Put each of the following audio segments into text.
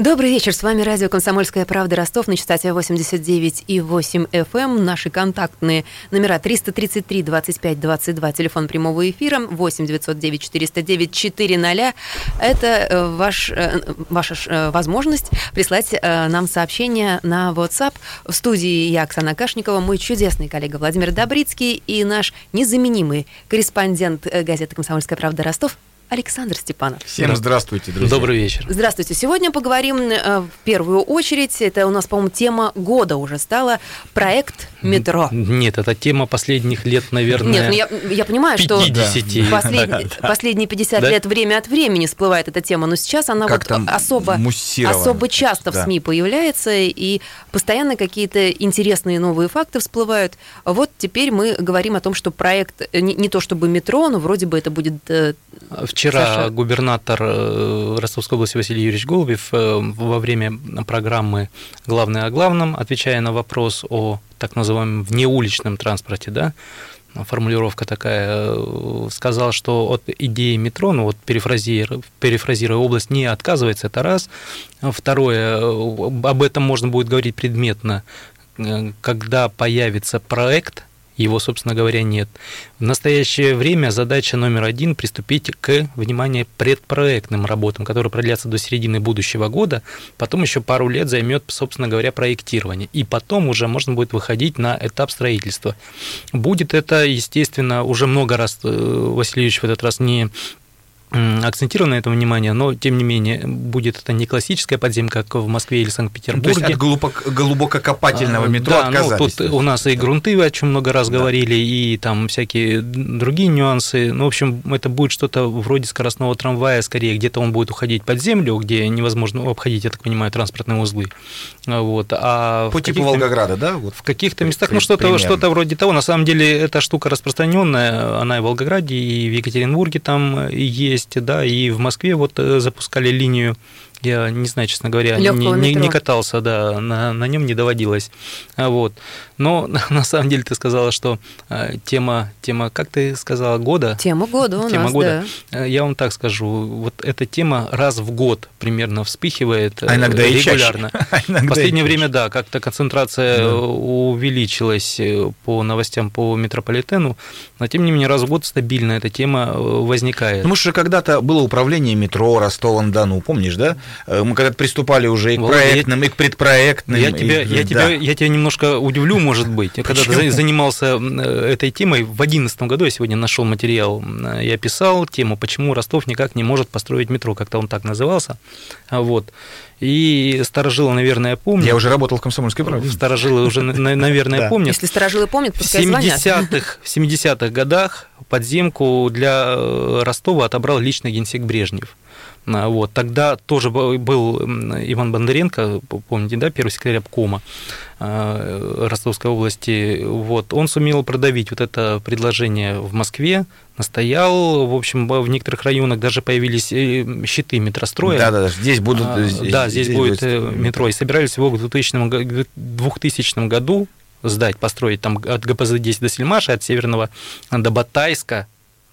Добрый вечер, с вами радио «Комсомольская правда» Ростов на частоте 89,8 FM. Наши контактные номера 333 25 22, телефон прямого эфира, 8 909 409 400. Это ваша возможность прислать нам сообщение на WhatsApp. В студии я, Оксана Кашникова, мой чудесный коллега Владимир Добрицкий и наш незаменимый корреспондент газеты «Комсомольская правда» Ростов Александр Степанов. Всем здравствуйте, друзья. Добрый вечер. Здравствуйте. Сегодня поговорим в первую очередь, это у нас, по-моему, тема года уже стала, проект метро. Нет, это тема последних лет, наверное, Нет, ну я понимаю, 50. что последние 50 лет время от времени всплывает эта тема, но сейчас она вот особо часто в СМИ появляется, и постоянно какие-то интересные новые факты всплывают. Вот теперь мы говорим о том, что проект не то чтобы метро, но вроде бы это будет... Вчера губернатор Ростовской области Василий Юрьевич Голубев во время программы «Главное о главном», отвечая на вопрос о так называемом внеуличном транспорте, да, формулировка такая, сказал, что от идеи метро, ну вот перефразируя, область не отказывается, это раз. Второе, об этом можно будет говорить предметно, когда появится проект. Его, собственно говоря, нет. В настоящее время задача номер один – приступить к, внимание, предпроектным работам, которые продлятся до середины будущего года, потом еще пару лет займет, собственно говоря, проектирование, и потом уже можно будет выходить на этап строительства. Будет это, естественно, уже много раз Василий Ильич в этот раз не акцентировано на этом внимание, но, тем не менее, будет это не классическая подземка, как в Москве или Санкт-Петербурге. То есть от глубококопательного метро отказались. Тут у нас и грунты, о чем много раз говорили, и там всякие другие нюансы. Ну, в общем, это будет что-то вроде скоростного трамвая, скорее, где-то он будет уходить под землю, где невозможно обходить, я так понимаю, транспортные узлы. Вот. А по типу Волгограда, да? Вот в каких-то местах, ну, что-то вроде того. На самом деле, эта штука распространенная, она и в Волгограде, и в Екатеринбурге там есть, да, и в Москве вот запускали линию, я не знаю, честно говоря, не катался, да, на нем не доводилось. Вот. Но на самом деле ты сказала, что тема, как ты сказала, года? Тема года у нас, года. Да. Я вам так скажу, вот эта тема раз в год примерно вспыхивает, иногда регулярно. В последнее время, да, как-то концентрация увеличилась по новостям по метрополитену, но тем не менее раз в год стабильно эта тема возникает. Потому что когда-то было управление метро Ростова-на-Дону, помнишь, да? Мы когда-то приступали уже и к проектным, и к предпроектным. Я тебя немножко удивлю, может быть. Когда ты занимался этой темой, в 2011 году, я сегодня нашел материал, я писал тему, почему Ростов никак не может построить метро, как-то он так назывался. Вот. И старожилы, наверное, помнят. Я уже работал в «Комсомольской правде». Старожилы уже, наверное, помнят. Если старожилы помнят, пускай звонят. В 70-х годах подземку для Ростова отобрал лично генсек Брежнев. Вот. Тогда тоже был Иван Бондаренко, помните, да, первый секретарь обкома Ростовской области. Вот. Он сумел продавить вот это предложение в Москве, настоял, в общем, в некоторых районах даже появились щиты метростроя. Да, здесь будут... Здесь будет метро. И собирались его в 2000 году построить там от ГПЗ-10 до Сельмаша, от Северного до Батайска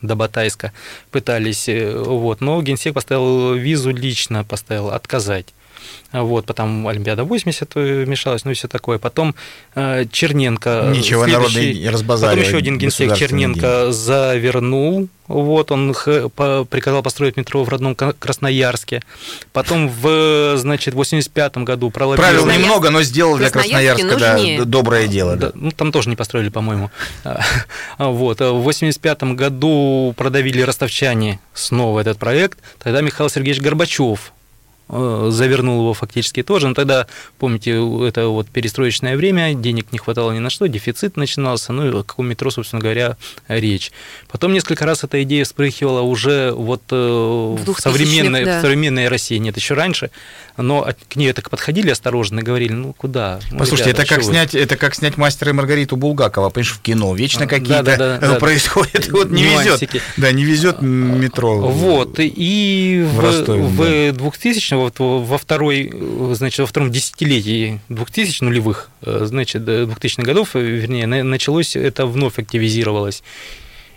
пытались, вот, но генсек поставил визу лично, отказать. Вот, потом Олимпиада 80 вмешалась, ну и все такое. Потом Черненко... Ничего, народ не разбазаривает. Потом еще один генсек Черненко завернул. Вот, он приказал построить метро в родном Красноярске. Потом в 85 году пролоббировал... Правил немного, но сделал для Красноярска доброе дело. Да, ну, там тоже не построили, по-моему. Вот, в 85 году продавили ростовчане снова этот проект. Тогда Михаил Сергеевич Горбачев завернул его фактически тоже, но тогда, помните, это вот перестроечное время, денег не хватало ни на что, дефицит начинался, ну и о каком метро, собственно говоря, речь. Потом несколько раз эта идея вспрыхивала уже вот в современной России, нет, еще раньше, но к ней так подходили осторожно и говорили, ну куда? Послушайте, ребята, это как снять «Мастера и Маргариту» Булгакова, понимаешь, в кино, вечно какие-то происходят, вот не везет, не везет метро. Вот, и в 2000 во втором десятилетии 2000 нулевых, значит, 2000-х годов, вернее, началось это, вновь активизировалось.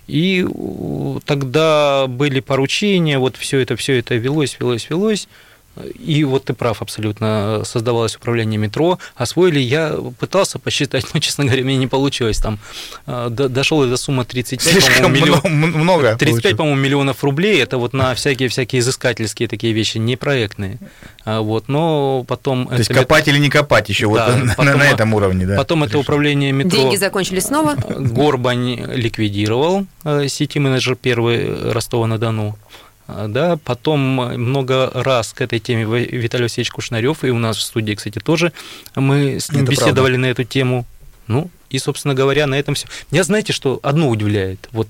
И тогда были поручения, вот все это велось. И вот ты прав абсолютно, создавалось управление метро, освоили, я пытался посчитать, но, честно говоря, мне не получилось, там дошел до суммы 35, много 35, по-моему, миллионов рублей, это вот на всякие изыскательские такие вещи, не проектные, вот, но потом... То есть копать или не копать еще, да, вот на этом уровне, да? Потом это управление метро... Деньги закончились снова? Горбань ликвидировал, сити-менеджер первый Ростова-на-Дону. Да, потом много раз к этой теме Виталий Васильевич Кушнарев, и у нас в студии, кстати, тоже мы с ним беседовали на эту тему. Ну, и, собственно говоря, на этом все. Меня, знаете, что одно удивляет? Вот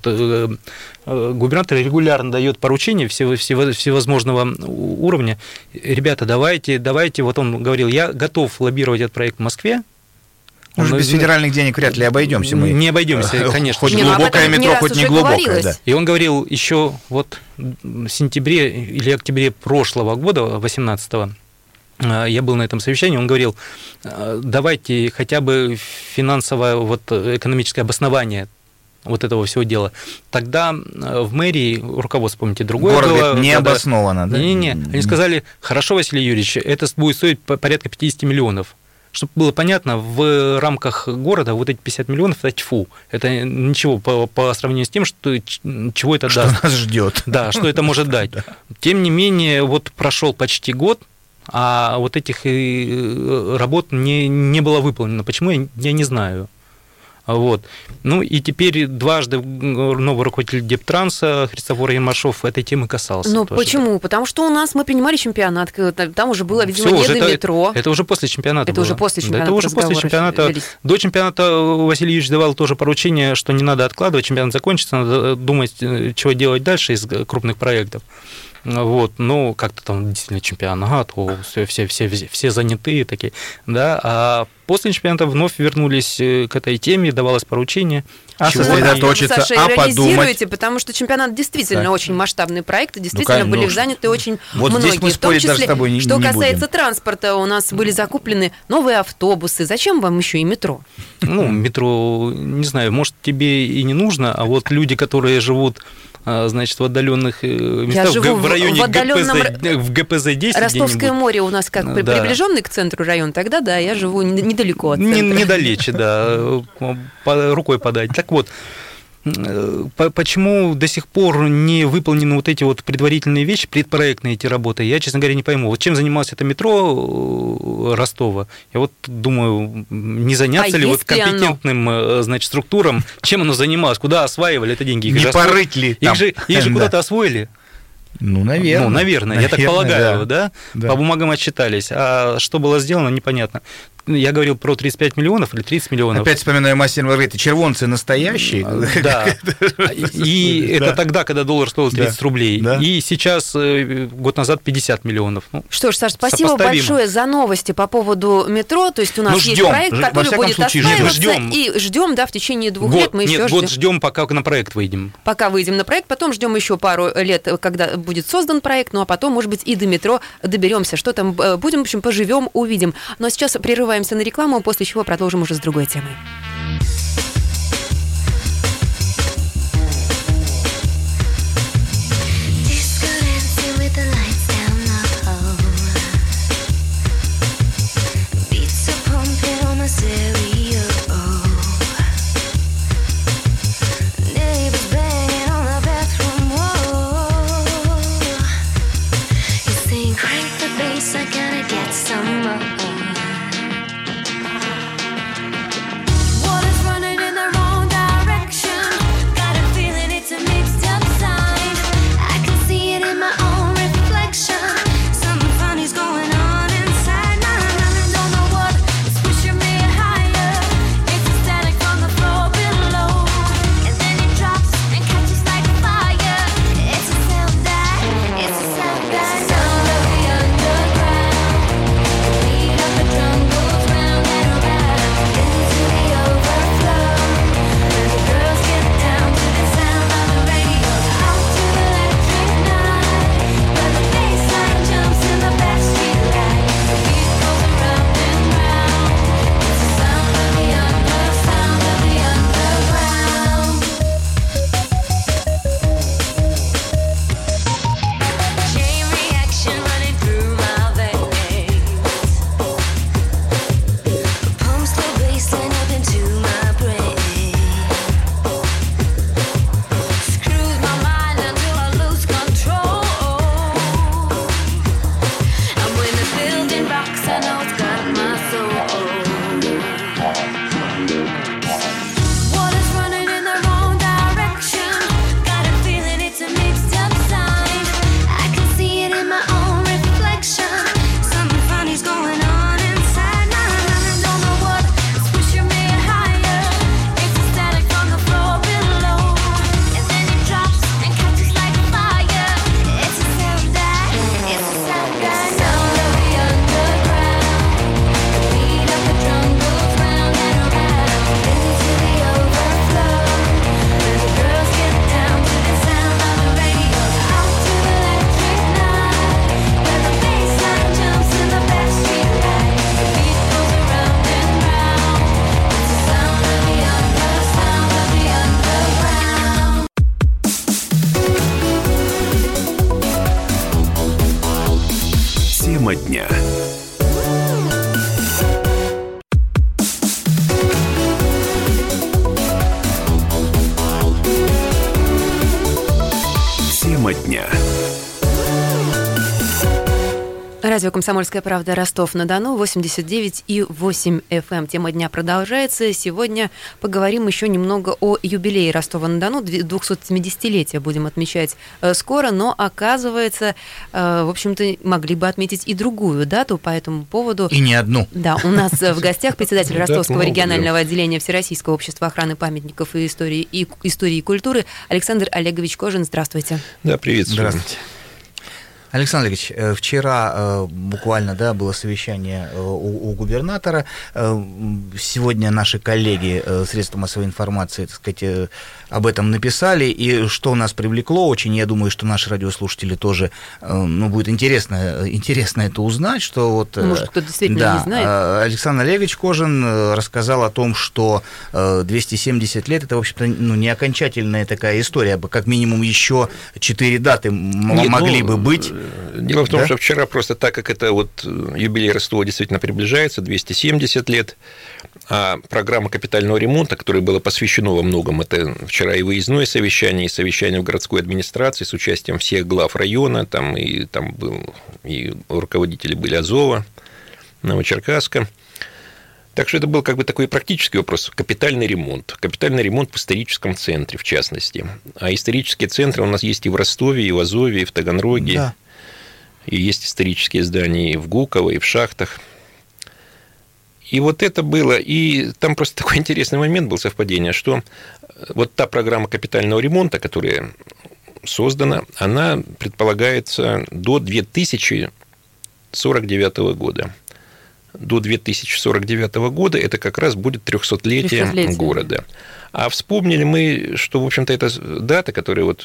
губернатор регулярно дает поручения всевозможного уровня. Ребята, давайте, вот он говорил, я готов лоббировать этот проект в Москве. Может, без федеральных денег вряд ли обойдемся мы. Не обойдемся, конечно. Хоть глубокое метро, хоть не глубокое. Да. И он говорил еще вот в сентябре или октябре прошлого года, 18-го, я был на этом совещании, он говорил, давайте хотя бы финансовое, вот, экономическое обоснование вот этого всего дела. Тогда в мэрии руководство, помните, другое город было. Не обосновано, да? Не. Они сказали, хорошо, Василий Юрьевич, это будет стоить порядка 50 миллионов. Чтобы было понятно, в рамках города вот эти 50 миллионов – это тьфу. Это ничего по сравнению с тем, чего это даст. Что нас ждет. Да, что это может дать. Тем не менее, вот прошел почти год, а вот этих работ не было выполнено. Почему, я не знаю. Вот. Ну и теперь дважды новый руководитель Дептранса Христофор Ермашов этой темы касался. Ну почему? Потому что у нас мы принимали чемпионат, там уже было, видимо, не до метро. Это уже после чемпионата Это было. Уже после чемпионата. Это уже после чемпионата. До чемпионата Василий Юрьевич давал тоже поручение, что не надо откладывать, чемпионат закончится, надо думать, чего делать дальше из крупных проектов. Вот, ну, как-то там действительно чемпионат, все занятые такие, да, а после чемпионата вновь вернулись к этой теме, давалось поручение. Сосредоточиться, Саша, реализируете, потому что чемпионат действительно очень масштабный проект, действительно были заняты очень многие, мы в том числе, с тобой что касается транспорта, у нас были закуплены новые автобусы. Зачем вам еще и метро? Ну, метро, не знаю, может, тебе и не нужно, а вот люди, которые живут, значит, в отдаленных местах, в районе в ГПЗ-10. Ростовское море у нас как приближенный к центру район, тогда да, я живу недалеко от центра. Недалече, да, рукой подать. Так вот, почему до сих пор не выполнены вот эти вот предварительные вещи, предпроектные эти работы, я, честно говоря, не пойму. Вот чем занималось это метро Ростова, я вот думаю, не заняться ли вот компетентным, значит, структурам, чем оно занималось, куда осваивали это деньги? Не порыть ли там? Их же куда-то освоили. Ну, наверное. Я так полагаю, да? По бумагам отчитались. А что было сделано, непонятно. Я говорил про 35 миллионов или 30 миллионов. Опять вспоминаю мастер Маргариты. Червонцы настоящие. Да. И это тогда, когда доллар стоил 30 рублей. И сейчас, год назад, 50 миллионов. Что ж, Саш, спасибо большое за новости по поводу метро. То есть у нас есть проект, который будет осваиваться. И ждем, да, в течение 2 лет мы еще ждем. Год ждем, пока на проект выйдем. Пока выйдем на проект, потом ждем еще пару лет, когда будет создан проект, ну а потом, может быть, и до метро доберемся. Что там будем, в общем, поживем, увидим. Но сейчас прерываемся на рекламу, после чего продолжим уже с другой темой. Радио «Комсомольская правда», Ростов-на-Дону, 89,8 FM. Тема дня продолжается. Сегодня поговорим еще немного о юбилее Ростова-на-Дону. 270-летие будем отмечать скоро, но, оказывается, в общем-то, могли бы отметить и другую дату по этому поводу. И не одну. Да, у нас в гостях председатель Ростовского регионального отделения Всероссийского общества охраны памятников и истории и культуры Александр Олегович Кожин. Здравствуйте. Да, приветствую. Здравствуйте. Александр Ильич, вчера буквально было совещание у губернатора. Сегодня наши коллеги средства массовой информации, так сказать, об этом написали. И что нас привлекло очень, я думаю, что наши радиослушатели тоже, будет интересно это узнать, что вот... Может, кто действительно не знает. Александр Олегович Кожин рассказал о том, что 270 лет, это, в общем-то, не окончательная такая история, как минимум еще 4 даты могли бы быть. Дело в том, что вчера просто так как это юбилей Ростова действительно приближается, 270 лет, а программа капитального ремонта, которой было посвящено во многом, это вчера и выездное совещание, и совещание в городской администрации с участием всех глав района, там был и руководители были Азова, Новочеркасска. Так что это был такой практический вопрос. Капитальный ремонт в историческом центре, в частности. А исторические центры у нас есть и в Ростове, и в Азове, и в Таганроге. Да. И есть исторические здания и в Гуково, и в Шахтах. И вот это было. И там просто такой интересный момент был, совпадение, что вот та программа капитального ремонта, которая создана, она предполагается до 2049 года. До 2049 года это как раз будет 300-летие города. А вспомнили мы, что, в общем-то, эта дата, которая в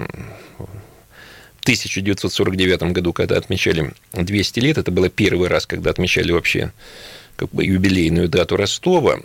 1949 году, когда отмечали 200 лет, это было первый раз, когда отмечали вообще юбилейную дату Ростова.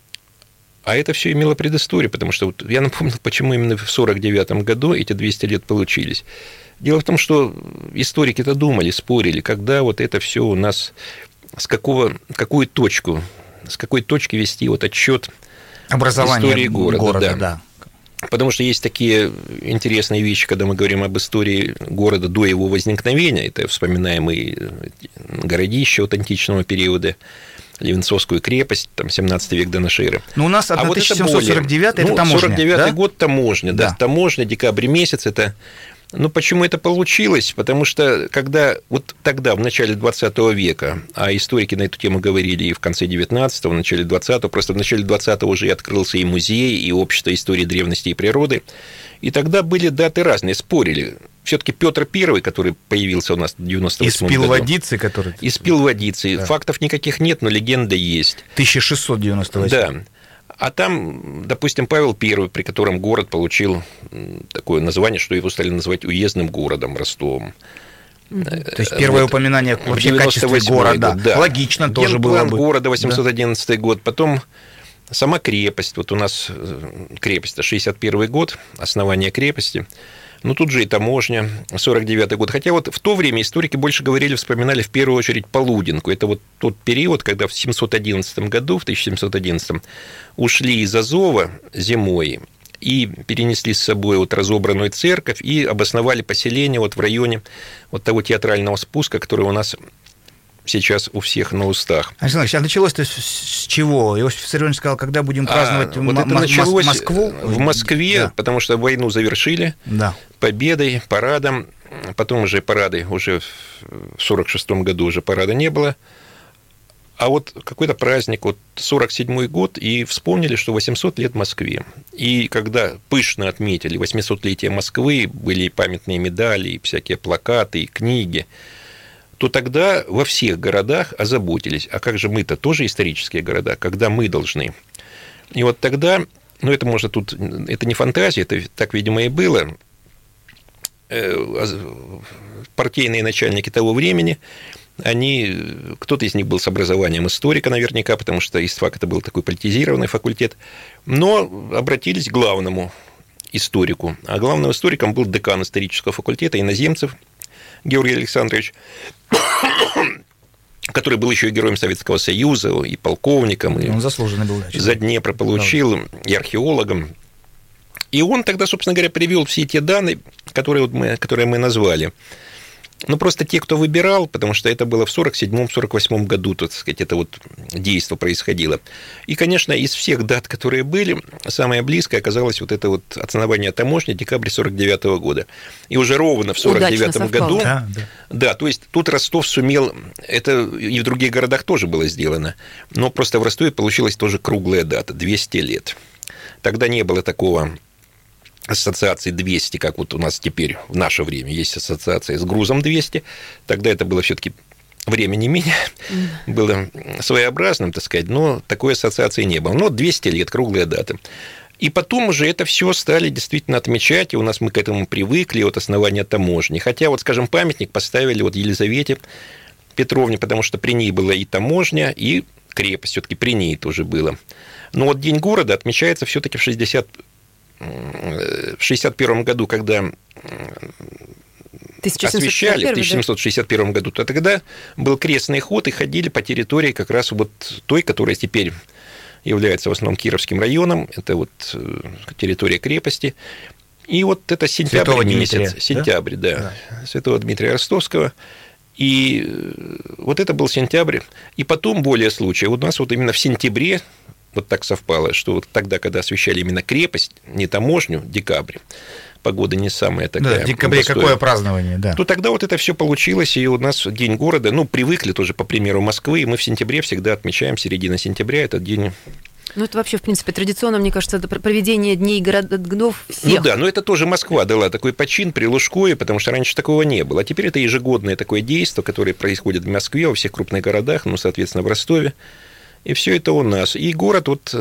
А это все имело предысторию, потому что я напомнил, почему именно в 1949 году эти 200 лет получились. Дело в том, что историки-то думали, спорили, когда это все у нас... с какой точки вести отчет истории города. Да. Потому что есть такие интересные вещи, когда мы говорим об истории города до его возникновения. Это вспоминаем и городище от античного периода, Левенцовскую крепость, 17 век до нашей эры. Но у нас 1749 это таможня. 49 год таможня, да, таможня, декабрь месяц это... почему это получилось? Потому что когда тогда, в начале 20 века, а историки на эту тему говорили и в конце 19-го, в начале 20-го, просто в начале 20-го уже и открылся и музей, и общество истории древности и природы, и тогда были даты разные, спорили. Все-таки Петр I, который появился у нас в 98 году. Испил водицы. Да. Фактов никаких нет, но легенда есть. 1698. Да. А там, допустим, Павел I, при котором город получил такое название, что его стали называть уездным городом Ростовом. То есть первое упоминание вообще в качестве города. Да. Логично тоже было бы. Генплан города, 811 год. Потом сама крепость. У нас крепость, это 61 год, основание крепости. Тут же и таможня, 49 год. Хотя в то время историки больше вспоминали в первую очередь Полуденку. Это тот период, когда в 1711 году, в 1711, ушли из Азова зимой и перенесли с собой разобранную церковь и обосновали поселение в районе того театрального спуска, который у нас сейчас у всех на устах. Александр Ильич, а началось-то с чего? Иосиф Виссарионович сказал, когда будем праздновать Москву? В Москве, да. Потому что войну завершили победой, парадом. Потом уже парады, уже в 1946 году уже парада не было. А какой-то праздник, 1947 год, и вспомнили, что 800 лет Москве. И когда пышно отметили 800-летие Москвы, были и памятные медали, и всякие плакаты, и книги, то тогда во всех городах озаботились, а как же мы-то тоже исторические города, когда мы должны. И тогда, это это не фантазия, это так, видимо, и было, партийные начальники того времени, кто-то из них был с образованием историка наверняка, потому что ИСТФАК это был такой политизированный факультет, но обратились к главному историку, а главным историком был декан исторического факультета Иноземцев Георгий Александрович, который был еще и героем Советского Союза, и полковником, и он заслуженный был, за Днепр получил, и археологом. И он тогда, собственно говоря, привел все те данные, которые мы назвали. Ну, просто те, кто выбирал, потому что это было в 47-48 году, так сказать, это вот действо происходило. И, конечно, из всех дат, которые были, самое близкое оказалось вот это вот основание таможни, декабрь 49 года. И уже ровно в 49 году... Да, то есть тут Ростов сумел... Это и в других городах тоже было сделано, но просто в Ростове получилась тоже круглая дата, 200 лет. Тогда не было такого... ассоциации 200, как вот у нас теперь в наше время есть ассоциация с грузом 200, тогда это было все-таки время не менее, было своеобразным, так сказать, но такой ассоциации не было. Но 200 лет, круглая дата. И потом уже это все стали действительно отмечать, и у нас мы к этому привыкли от основания таможни. Хотя, вот, скажем, памятник поставили вот Елизавете Петровне, потому что при ней была и таможня, и крепость, все-таки при ней тоже было. Но вот День города отмечается все-таки в 1961 году, когда освещали, в 1761 году, то тогда был крестный ход, и ходили по территории как раз вот той, которая теперь является в основном Кировским районом, это вот территория крепости. И вот это сентябрь месяц, сентябрь, да, Святого Дмитрия Ростовского. И вот это был сентябрь. И потом более случаев. У нас вот именно в сентябре вот так совпало, что вот тогда, когда освещали именно крепость, не таможню, декабрь, погода не самая такая. Да, в декабре какое празднование, да. То тогда вот это все получилось, и у нас День города, ну, привыкли тоже, по примеру Москвы, и мы в сентябре всегда отмечаем, середина сентября, этот день. Ну, это вообще, в принципе, традиционно, мне кажется, это проведение дней городов всех. Ну да, но это тоже Москва дала такой почин при Лужкове, потому что раньше такого не было. А теперь это ежегодное такое действие, которое происходит в Москве, во всех крупных городах, ну, соответственно, в Ростове. И все это у нас. И город вот,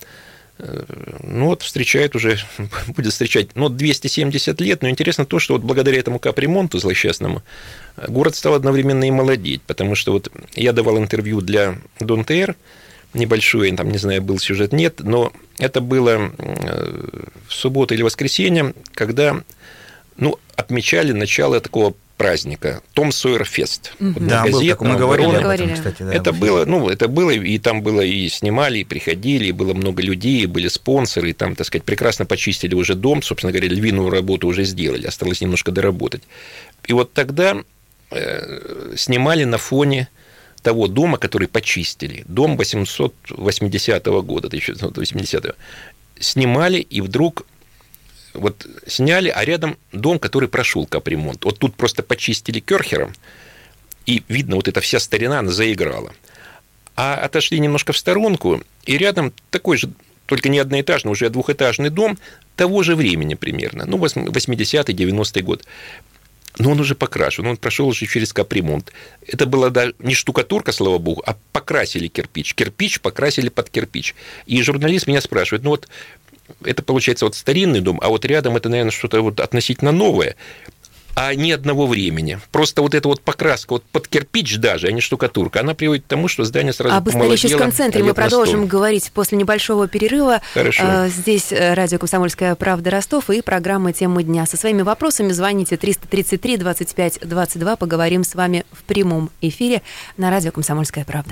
ну, вот встречает уже, будет встречать, ну, 270 лет. Но интересно то, что вот благодаря этому капремонту злосчастному город стал одновременно и молодеть. Потому что вот я давал интервью для Дон ТР, небольшое, там, не знаю, был сюжет, нет, но это было в субботу или воскресенье, когда, ну, отмечали начало такого праздника, Том Сойер Фест. Да, мы говорили об этом, кстати. Да, это было, ну, это было, и там было, и снимали, и приходили, и было много людей, и были спонсоры, и там, так сказать, прекрасно почистили уже дом, собственно говоря, львиную работу уже сделали, осталось немножко доработать. И вот тогда снимали на фоне того дома, который почистили, дом 880-го года, 1980-го, снимали, и вдруг вот сняли, а рядом дом, который прошел капремонт. Вот тут просто почистили керхером, и видно, вот эта вся старина, она заиграла. А отошли немножко в сторонку, и рядом такой же, только не одноэтажный, уже двухэтажный дом того же времени примерно, ну, 80-й, 90-й год. Но он уже покрашен, он прошел уже через капремонт. Это была даже не штукатурка, слава богу, а покрасили кирпич. Кирпич покрасили под кирпич. И журналист меня спрашивает, ну вот это получается вот старинный дом, а вот рядом это, наверное, что-то вот относительно новое, а не одного времени. Просто вот эта вот покраска вот под кирпич даже, а не штукатурка, она приводит к тому, что здание сразу помолодело. Об историческом центре мы продолжим говорить после небольшого перерыва. Хорошо. Здесь радио «Комсомольская правда» Ростов и программа «Тема дня». Со своими вопросами звоните 333 25 22. Поговорим с вами в прямом эфире на радио «Комсомольская правда».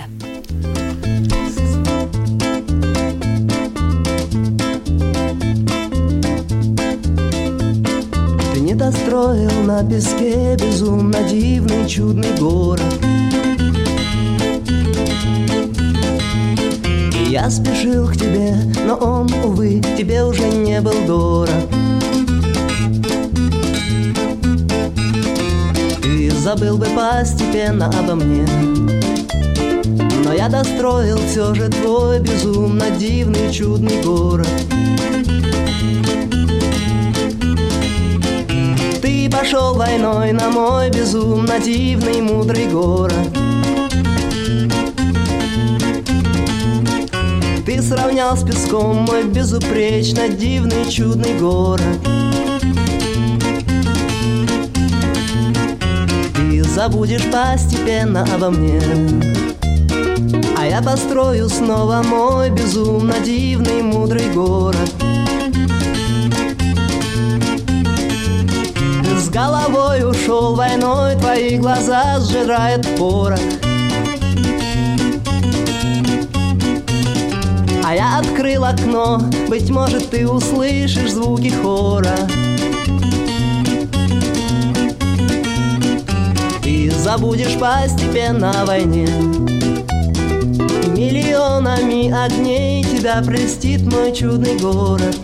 Не достроил на песке безумно дивный чудный город. И я спешил к тебе, но он, увы, тебе уже не был дорог. Ты забыл бы постепенно обо мне, но я достроил все же твой безумно дивный чудный город. Ты пошел войной на мой безумно дивный мудрый город. Ты сравнял с песком мой безупречно дивный чудный город. Ты забудешь постепенно обо мне, а я построю снова мой безумно дивный мудрый город. С головой ушел войной, твои глаза сжирает порох. А я открыл окно, быть может, ты услышишь звуки хора. забудешь постепенно о войне. И миллионами огней тебя прельстит мой чудный город.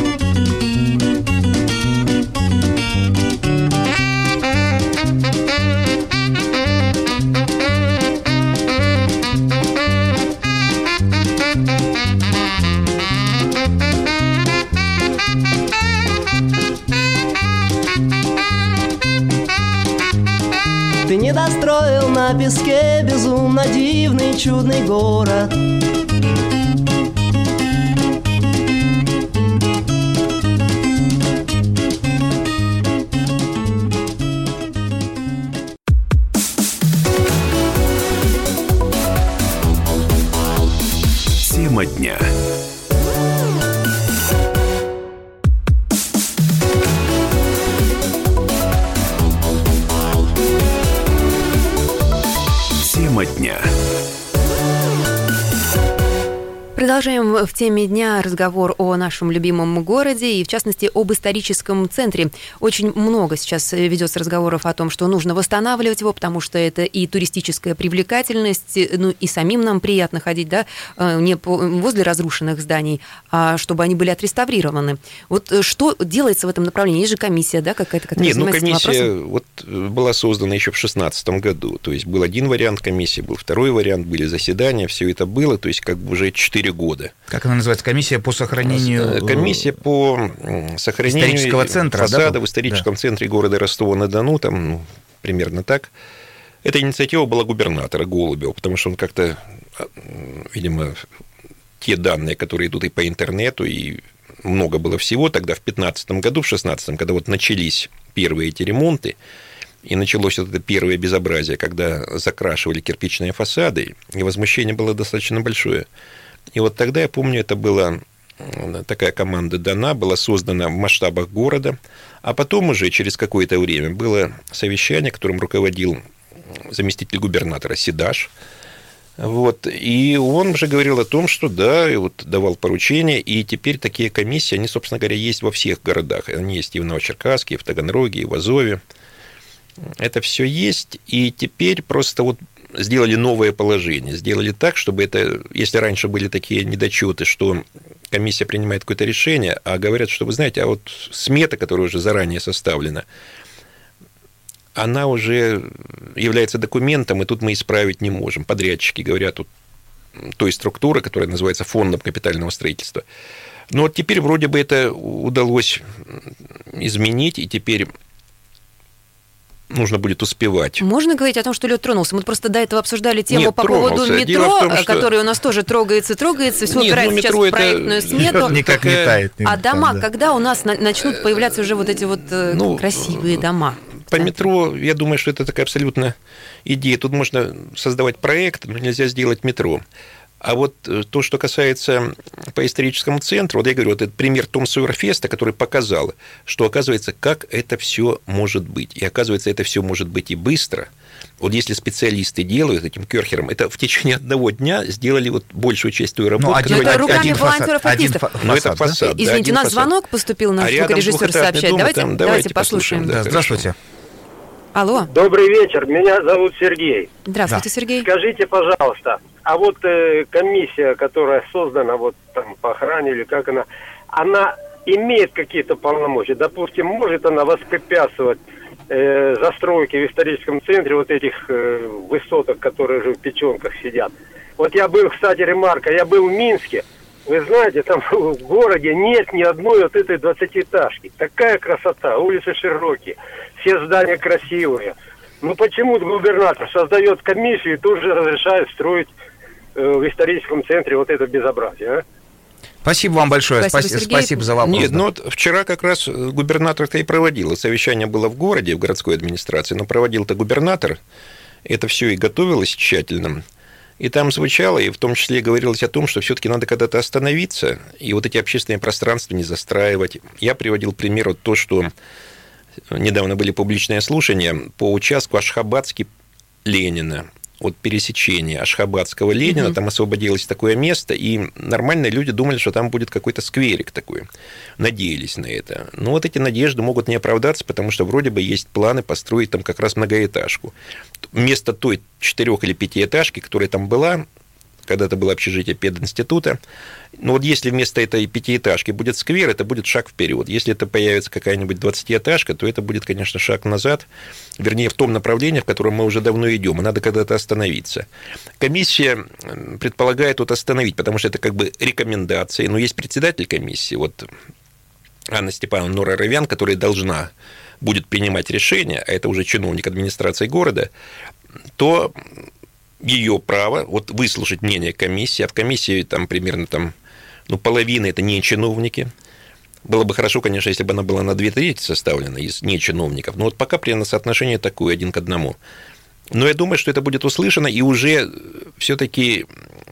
Ты не достроил на песке безумно дивный чудный город. Тема дня. Тема дня. Продолжаем в теме дня разговор о нашем любимом городе и, в частности, об историческом центре. Очень много сейчас ведется разговоров о том, что нужно восстанавливать его, потому что это и туристическая привлекательность, ну и самим нам приятно ходить, да, не возле разрушенных зданий, а чтобы они были отреставрированы. Вот что делается в этом направлении? Есть же комиссия, да, какая-то, которая занимается этим вопросом? Комиссия вот была создана еще в 2016 году. То есть был один вариант комиссии, был второй вариант, были заседания, все это было, то есть как бы уже 4 года. Как она называется? Комиссия по сохранению... Комиссия по сохранению исторического центра, фасада, да? В историческом центре города Ростова-на-Дону, там примерно так. Эта инициатива была губернатора Голубева, потому что он как-то, видимо, те данные, которые идут и по интернету, и много было всего, тогда в 2015 году, в 2016, когда вот начались первые эти ремонты, и началось вот это первое безобразие, когда закрашивали кирпичные фасады, и возмущение было достаточно большое. И вот тогда, я помню, это была такая команда дана, была создана в масштабах города, а потом уже через какое-то время было совещание, которым руководил заместитель губернатора Седаш. Вот, и он уже говорил о том, что да, и вот давал поручения, и теперь такие комиссии, они, собственно говоря, есть во всех городах. Они есть и в Новочеркасске, и в Таганроге, и в Азове. Это все есть, и теперь просто вот сделали новое положение, сделали так, чтобы это, если раньше были такие недочеты, что комиссия принимает какое-то решение, а говорят, что, вы знаете, а вот смета, которая уже заранее составлена, она уже является документом, и тут мы исправить не можем. Подрядчики говорят, вот той структуры, которая называется фондом капитального строительства. Но вот теперь вроде бы это удалось изменить, и теперь нужно будет успевать. Можно говорить о том, что лед тронулся? Мы просто до этого обсуждали тему по тронулся. поводу метро, том, что... который у нас тоже трогается, все упирается сейчас в проектную смету. Никак не тает. А дома, да. Когда у нас начнут появляться уже вот эти вот красивые дома? По метро, я думаю, что это такая абсолютно идея. Тут можно создавать проект, но нельзя сделать метро. А вот то, что касается по историческому центру, вот я говорю, вот этот пример Том Сойер-феста, который показал, что, оказывается, как это все может быть. И, оказывается, это все может быть и быстро. Вот если специалисты делают этим керхером, это в течение одного дня сделали вот большую часть той работы. Ну, это руками волонтеров-артистов. Но это фасад. Извините, у нас звонок поступил, наш звукорежиссер сообщает. Давайте послушаем. Да, здравствуйте. Алло. Добрый вечер, меня зовут Сергей. Здравствуйте, Сергей. Скажите, пожалуйста, а вот комиссия, которая создана вот там по охране или как она имеет какие-то полномочия? Допустим, может она воспрепятствовать застройке в историческом центре вот этих высоток, которые же в печенках сидят? Вот я был, кстати, ремарка, я был в Минске. Вы знаете, там в городе нет ни одной вот этой 20-этажки. Такая красота, улицы широкие, все здания красивые. Ну почему губернатор создает комиссию и тут же разрешает строить в историческом центре вот это безобразие, а? Спасибо вам большое, спасибо за вопрос. Нет, ну вот вчера как раз губернатор-то и проводил. Совещание было в городе, в городской администрации, но проводил-то губернатор. Это все и готовилось тщательно. И там звучало, и в том числе говорилось о том, что все-таки надо когда-то остановиться, и вот эти общественные пространства не застраивать. Я приводил пример вот то, что недавно были публичные слушания по участку Ашхабадский-Ленина от пересечения Ашхабадского Ленина, там освободилось такое место, и нормальные люди думали, что там будет какой-то скверик такой, надеялись на это. Но вот эти надежды могут не оправдаться, потому что вроде бы есть планы построить там как раз многоэтажку. Вместо той 4- или 5-этажки, которая там была, когда-то было общежитие пединститута. Но вот если вместо этой 5-этажки будет сквер, это будет шаг вперед. Если это появится какая-нибудь 20-этажка, то это будет, конечно, шаг назад, вернее, в том направлении, в котором мы уже давно идем, и надо когда-то остановиться. Комиссия предполагает вот остановить, потому что это как бы рекомендации, но есть председатель комиссии, вот Анна Степановна Нора-Ровян, которая должна будет принимать решение, а это уже чиновник администрации города, то ее право вот выслушать мнение комиссии, а в комиссии там примерно половина это не чиновники. Было бы хорошо, конечно, если бы она была на 2/3 составлена из не чиновников, но вот пока примерно соотношение такое 1 к 1. Но я думаю, что это будет услышано, и уже все-таки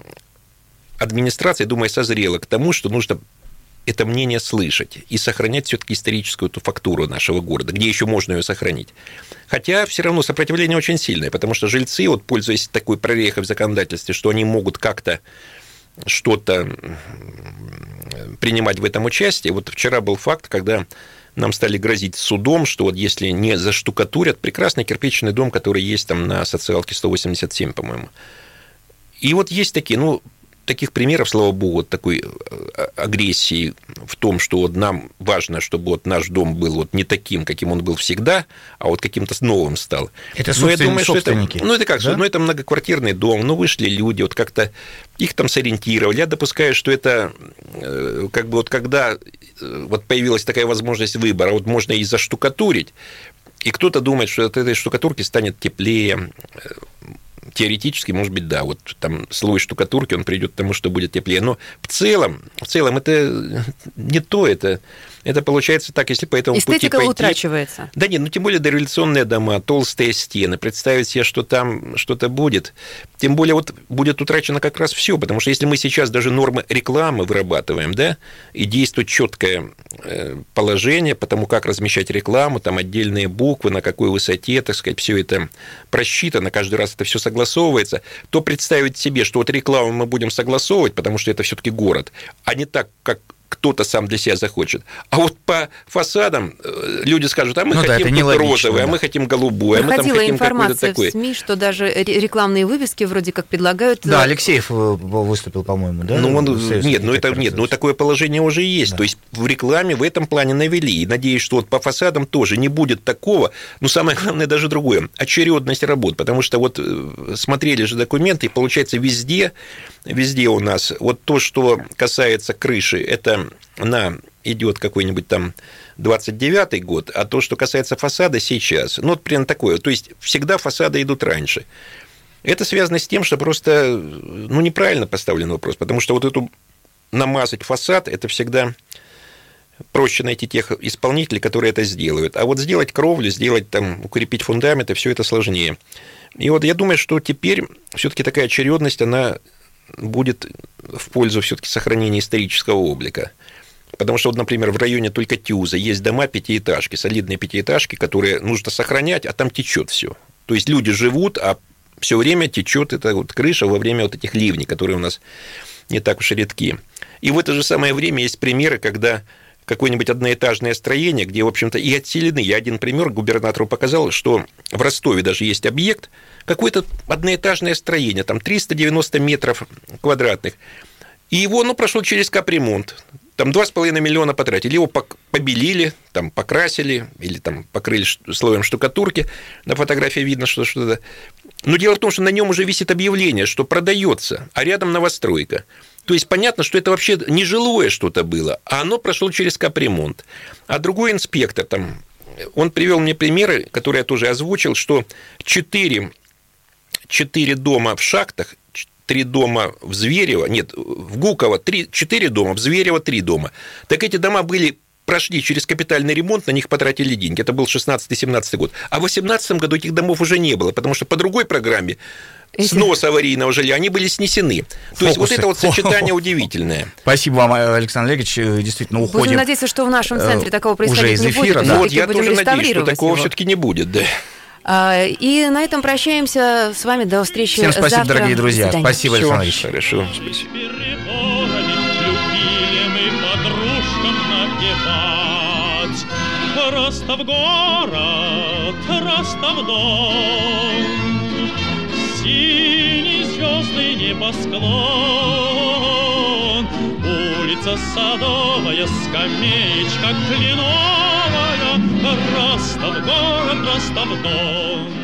администрация, думаю, созрела к тому, что нужно это мнение слышать и сохранять все-таки историческую эту фактуру нашего города, где еще можно ее сохранить. Хотя все равно сопротивление очень сильное, потому что жильцы, вот, пользуясь такой прорехой в законодательстве, что они могут как-то что-то принимать в этом участие. Вот вчера был факт, когда нам стали грозить судом, что вот если не заштукатурят, прекрасный кирпичный дом, который есть там на социалке 187, по-моему. И вот есть такие, таких примеров, слава богу, вот такой агрессии в том, что вот нам важно, чтобы вот наш дом был вот не таким, каким он был всегда, а вот каким-то новым стал. Это собственники. Это многоквартирный дом, вышли люди, вот как-то их там сориентировали. Я допускаю, что это как бы вот когда вот появилась такая возможность выбора, вот можно и заштукатурить, и кто-то думает, что от этой штукатурки станет теплее. Теоретически, может быть, да, вот там слой штукатурки, он придет к тому, что будет теплее. Но в целом это не то, это получается так, если по этому пути пойти... Эстетика утрачивается. Да нет, тем более дореволюционные дома, толстые стены, представить себе, что там что-то будет. Тем более вот будет утрачено как раз все, потому что если мы сейчас даже нормы рекламы вырабатываем, да, и действует четкое положение по тому, как размещать рекламу, там отдельные буквы, на какой высоте, так сказать, все это просчитано, каждый раз это все согласовывается, то представить себе, что вот рекламу мы будем согласовывать, потому что это все-таки город, а не так, как кто-то сам для себя захочет. А вот по фасадам люди скажут, а мы хотим тут розовый, а мы хотим голубой, а мы там хотим какой-то такой. В СМИ, что даже рекламные вывески вроде как предлагают... Да, Алексеев выступил, по-моему, да? Такое положение уже есть. Да. То есть в рекламе в этом плане навели. И надеюсь, что вот по фасадам тоже не будет такого. Но самое главное даже другое. Очередность работ. Потому что вот смотрели же документы, и получается везде у нас вот то, что касается крыши, это идет какой-нибудь там 29-й год, а то, что касается фасада, сейчас. Вот примерно такое. То есть всегда фасады идут раньше. Это связано с тем, что просто неправильно поставлен вопрос, потому что вот эту намазать фасад, это всегда проще найти тех исполнителей, которые это сделают. А вот сделать кровлю, укрепить фундамент, все это сложнее. И вот я думаю, что теперь все-таки такая очередность, она будет в пользу все-таки сохранения исторического облика. Потому что, вот, например, в районе только Тюза есть дома 5-этажки, солидные 5-этажки, которые нужно сохранять, а там течет все. То есть люди живут, а все время течет эта вот крыша во время вот этих ливней, которые у нас не так уж и редки. И в это же самое время есть примеры, когда какое-нибудь одноэтажное строение, где, в общем-то, и отселены. Я один пример губернатору показал, что в Ростове даже есть объект, какое-то одноэтажное строение, там 390 метров квадратных, и его, прошло через капремонт, там 2,5 миллиона потратили, его побелили, там покрасили или там покрыли слоем штукатурки, на фотографии видно, что что-то. Но дело в том, что на нем уже висит объявление, что продается, а рядом новостройка. То есть понятно, что это вообще не жилое что-то было, а оно прошло через капремонт. А другой инспектор он привел мне примеры, которые я тоже озвучил, что 4 дома в Шахтах, 3 дома в Зверево, в Гуково 4 дома, в Зверево 3 дома. Так эти дома прошли через капитальный ремонт, на них потратили деньги. Это был 16-17 год. А в 2018 году этих домов уже не было, потому что по другой программе снос аварийного жилья, они были снесены. То есть вот это вот сочетание удивительное. Спасибо вам, Александр Олегович. Действительно, уходим. Будем надеяться, что в нашем центре такого происходить не будет. Я тоже надеюсь, что такого все-таки не будет, да. И на этом прощаемся с вами. До встречи завтра. Всем спасибо, дорогие друзья. Спасибо, Александр Ильич. Хорошо. Просто в город, просто в дом, синий звездный небосклон, улица Садовая, скамеечка кленовая, просто в город, просто в дом.